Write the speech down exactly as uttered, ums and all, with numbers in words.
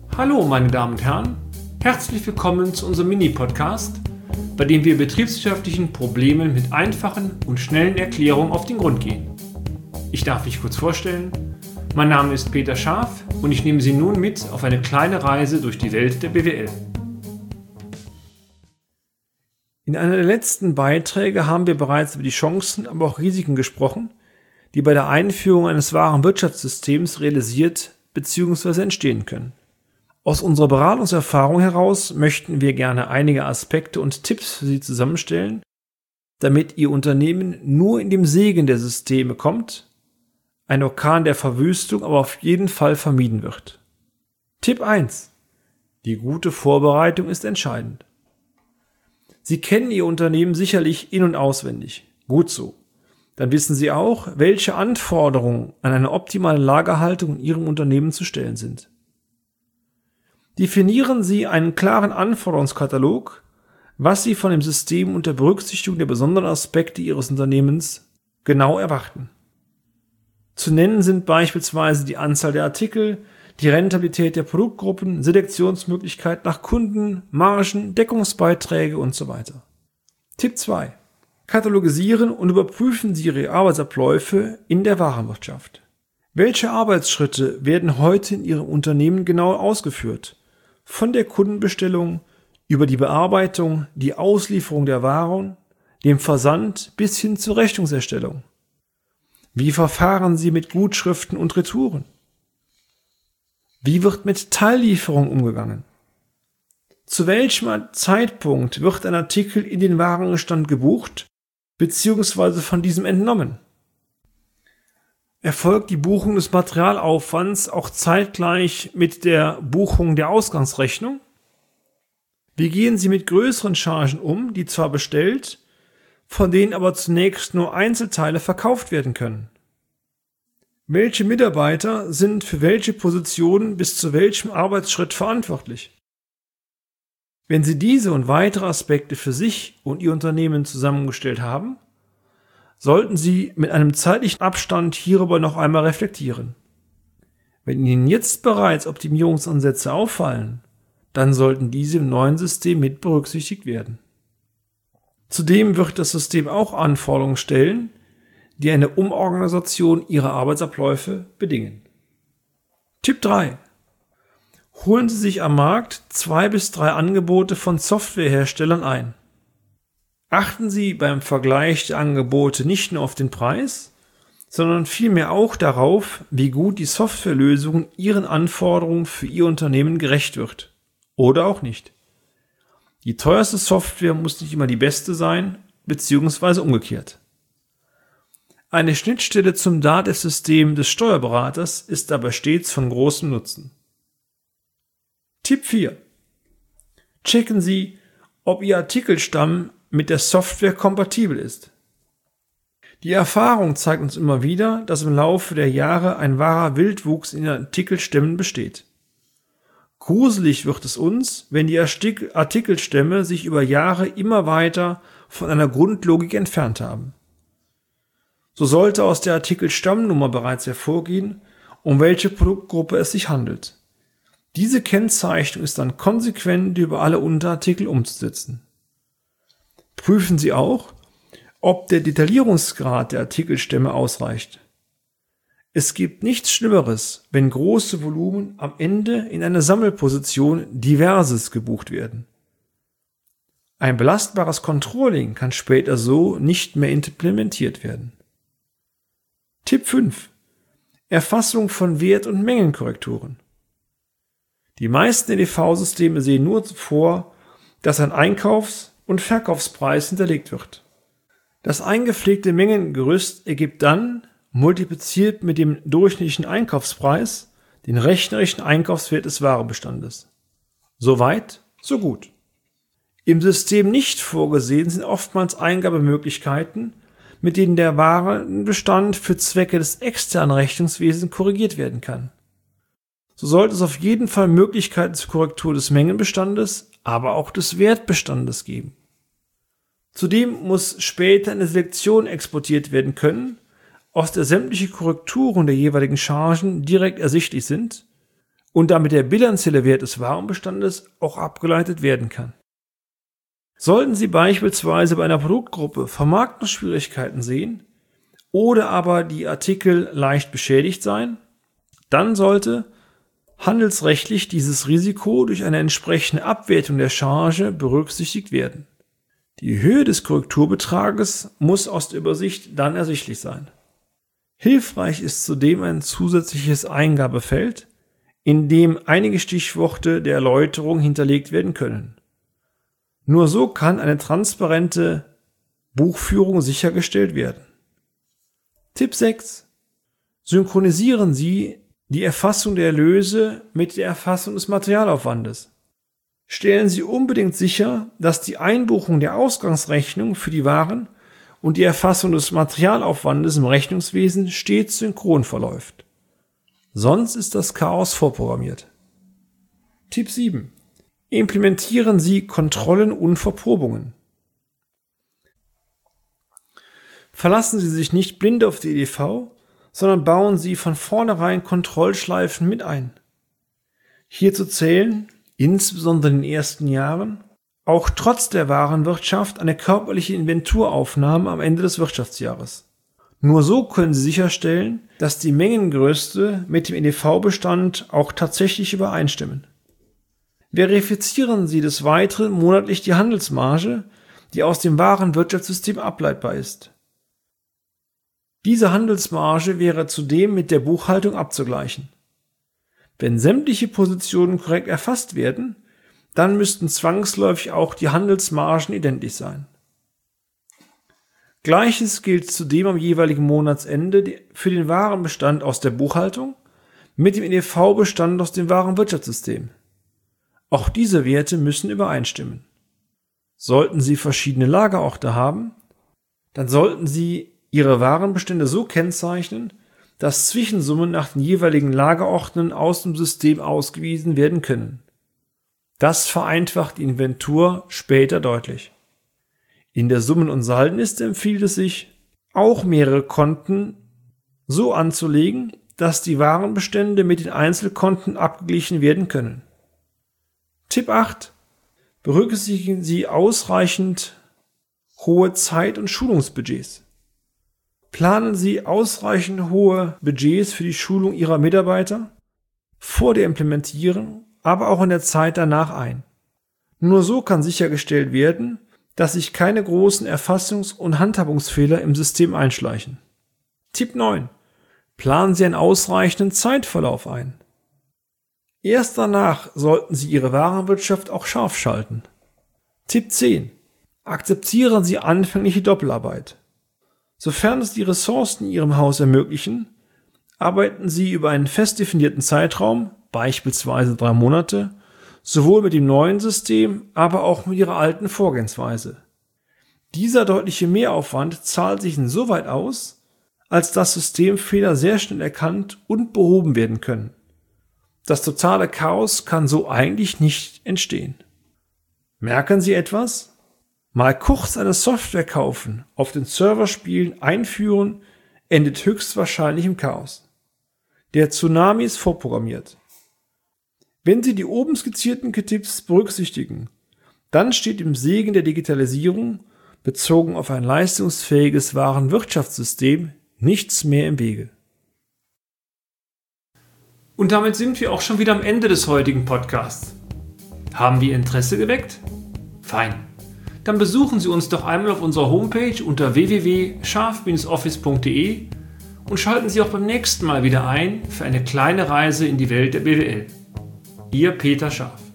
Hallo meine Damen und Herren, herzlich willkommen zu unserem Mini-Podcast, bei dem wir betriebswirtschaftlichen Problemen mit einfachen und schnellen Erklärungen auf den Grund gehen. Ich darf mich kurz vorstellen, mein Name ist Peter Scharf und ich nehme Sie nun mit auf eine kleine Reise durch die Welt der B W L. In einer der letzten Beiträge haben wir bereits über die Chancen, aber auch Risiken gesprochen, die bei der Einführung eines wahren Wirtschaftssystems realisiert bzw. entstehen können. Aus unserer Beratungserfahrung heraus möchten wir gerne einige Aspekte und Tipps für Sie zusammenstellen, damit Ihr Unternehmen nur in dem Segen der Systeme kommt, ein Orkan der Verwüstung aber auf jeden Fall vermieden wird. Tipp eins. Die gute Vorbereitung ist entscheidend. Sie kennen Ihr Unternehmen sicherlich in- und auswendig. Gut so. Dann wissen Sie auch, welche Anforderungen an eine optimale Lagerhaltung in Ihrem Unternehmen zu stellen sind. Definieren Sie einen klaren Anforderungskatalog, was Sie von dem System unter Berücksichtigung der besonderen Aspekte Ihres Unternehmens genau erwarten. Zu nennen sind beispielsweise die Anzahl der Artikel, die Rentabilität der Produktgruppen, Selektionsmöglichkeit nach Kunden, Margen, Deckungsbeiträge und so weiter. Tipp zwei. Katalogisieren und überprüfen Sie Ihre Arbeitsabläufe in der Warenwirtschaft. Welche Arbeitsschritte werden heute in Ihrem Unternehmen genau ausgeführt? Von der Kundenbestellung über die Bearbeitung, die Auslieferung der Waren, dem Versand bis hin zur Rechnungserstellung. Wie verfahren Sie mit Gutschriften und Retouren? Wie wird mit Teillieferung umgegangen? Zu welchem Zeitpunkt wird ein Artikel in den Warenbestand gebucht bzw. von diesem entnommen? Erfolgt die Buchung des Materialaufwands auch zeitgleich mit der Buchung der Ausgangsrechnung? Wie gehen Sie mit größeren Chargen um, die zwar bestellt, von denen aber zunächst nur Einzelteile verkauft werden können? Welche Mitarbeiter sind für welche Positionen bis zu welchem Arbeitsschritt verantwortlich? Wenn Sie diese und weitere Aspekte für sich und Ihr Unternehmen zusammengestellt haben, sollten Sie mit einem zeitlichen Abstand hierüber noch einmal reflektieren. Wenn Ihnen jetzt bereits Optimierungsansätze auffallen, dann sollten diese im neuen System mit berücksichtigt werden. Zudem wird das System auch Anforderungen stellen, die eine Umorganisation Ihrer Arbeitsabläufe bedingen. Tipp drei. Holen Sie sich am Markt zwei bis drei Angebote von Softwareherstellern ein. Achten Sie beim Vergleich der Angebote nicht nur auf den Preis, sondern vielmehr auch darauf, wie gut die Softwarelösung Ihren Anforderungen für Ihr Unternehmen gerecht wird. Oder auch nicht. Die teuerste Software muss nicht immer die beste sein, beziehungsweise umgekehrt. Eine Schnittstelle zum Datev-System des Steuerberaters ist dabei stets von großem Nutzen. Tipp vier. Checken Sie, ob Ihr Artikelstamm mit der Software kompatibel ist. Die Erfahrung zeigt uns immer wieder, dass im Laufe der Jahre ein wahrer Wildwuchs in den Artikelstämmen besteht. Gruselig wird es uns, wenn die Artikelstämme sich über Jahre immer weiter von einer Grundlogik entfernt haben. So sollte aus der Artikelstammnummer bereits hervorgehen, um welche Produktgruppe es sich handelt. Diese Kennzeichnung ist dann konsequent über alle Unterartikel umzusetzen. Prüfen Sie auch, ob der Detaillierungsgrad der Artikelstämme ausreicht. Es gibt nichts Schlimmeres, wenn große Volumen am Ende in einer Sammelposition Diverses gebucht werden. Ein belastbares Controlling kann später so nicht mehr implementiert werden. Tipp fünf. Erfassung von Wert- und Mengenkorrekturen. Die meisten E D V-Systeme sehen nur vor, dass ein Einkaufs- und Verkaufspreis hinterlegt wird. Das eingepflegte Mengengerüst ergibt dann, multipliziert mit dem durchschnittlichen Einkaufspreis, den rechnerischen Einkaufswert des Warenbestandes. So weit, so gut. Im System nicht vorgesehen sind oftmals Eingabemöglichkeiten, mit denen der Warenbestand für Zwecke des externen Rechnungswesens korrigiert werden kann. So sollte es auf jeden Fall Möglichkeiten zur Korrektur des Mengenbestandes, aber auch des Wertbestandes geben. Zudem muss später eine Selektion exportiert werden können, aus der sämtliche Korrekturen der jeweiligen Chargen direkt ersichtlich sind und damit der bilanzielle Wert des Warenbestandes auch abgeleitet werden kann. Sollten Sie beispielsweise bei einer Produktgruppe Vermarktungsschwierigkeiten sehen oder aber die Artikel leicht beschädigt sein, dann sollte handelsrechtlich dieses Risiko durch eine entsprechende Abwertung der Charge berücksichtigt werden. Die Höhe des Korrekturbetrages muss aus der Übersicht dann ersichtlich sein. Hilfreich ist zudem ein zusätzliches Eingabefeld, in dem einige Stichworte der Erläuterung hinterlegt werden können. Nur so kann eine transparente Buchführung sichergestellt werden. Tipp sechs. Synchronisieren Sie die Erfassung der Erlöse mit der Erfassung des Materialaufwandes. Stellen Sie unbedingt sicher, dass die Einbuchung der Ausgangsrechnung für die Waren und die Erfassung des Materialaufwandes im Rechnungswesen stets synchron verläuft. Sonst ist das Chaos vorprogrammiert. Tipp sieben. Implementieren Sie Kontrollen und Verprobungen. Verlassen Sie sich nicht blind auf die E D V, sondern bauen Sie von vornherein Kontrollschleifen mit ein. Hierzu zählen, insbesondere in den ersten Jahren, auch trotz der Warenwirtschaft eine körperliche Inventuraufnahme am Ende des Wirtschaftsjahres. Nur so können Sie sicherstellen, dass die Mengengröße mit dem E D V-Bestand auch tatsächlich übereinstimmen. Verifizieren Sie des Weiteren monatlich die Handelsmarge, die aus dem Warenwirtschaftssystem ableitbar ist. Diese Handelsmarge wäre zudem mit der Buchhaltung abzugleichen. Wenn sämtliche Positionen korrekt erfasst werden, dann müssten zwangsläufig auch die Handelsmargen identisch sein. Gleiches gilt zudem am jeweiligen Monatsende für den Warenbestand aus der Buchhaltung mit dem E D V-Bestand aus dem Warenwirtschaftssystem. Auch diese Werte müssen übereinstimmen. Sollten Sie verschiedene Lagerorte haben, dann sollten Sie Ihre Warenbestände so kennzeichnen, dass Zwischensummen nach den jeweiligen Lagerorten aus dem System ausgewiesen werden können. Das vereinfacht die Inventur später deutlich. In der Summen- und Saldenliste empfiehlt es sich, auch mehrere Konten so anzulegen, dass die Warenbestände mit den Einzelkonten abgeglichen werden können. Tipp acht. Berücksichtigen Sie ausreichend hohe Zeit- und Schulungsbudgets. Planen Sie ausreichend hohe Budgets für die Schulung Ihrer Mitarbeiter vor der Implementierung, aber auch in der Zeit danach ein. Nur so kann sichergestellt werden, dass sich keine großen Erfassungs- und Handhabungsfehler im System einschleichen. Tipp neun. Planen Sie einen ausreichenden Zeitverlauf ein. Erst danach sollten Sie Ihre Warenwirtschaft auch scharf schalten. Tipp zehn. Akzeptieren Sie anfängliche Doppelarbeit. Sofern es die Ressourcen in Ihrem Haus ermöglichen, arbeiten Sie über einen fest definierten Zeitraum, beispielsweise drei Monate, sowohl mit dem neuen System, aber auch mit Ihrer alten Vorgehensweise. Dieser deutliche Mehraufwand zahlt sich insoweit aus, als dass Systemfehler sehr schnell erkannt und behoben werden können. Das totale Chaos kann so eigentlich nicht entstehen. Merken Sie etwas? Mal kurz eine Software kaufen, auf den Server spielen, einführen, endet höchstwahrscheinlich im Chaos. Der Tsunami ist vorprogrammiert. Wenn Sie die oben skizzierten Tipps berücksichtigen, dann steht im Segen der Digitalisierung, bezogen auf ein leistungsfähiges Warenwirtschaftssystem, nichts mehr im Wege. Und damit sind wir auch schon wieder am Ende des heutigen Podcasts. Haben wir Interesse geweckt? Fein. Dann besuchen Sie uns doch einmal auf unserer Homepage unter w w w punkt scharf Bindestrich office punkt d e und schalten Sie auch beim nächsten Mal wieder ein für eine kleine Reise in die Welt der B W L. Ihr Peter Scharf.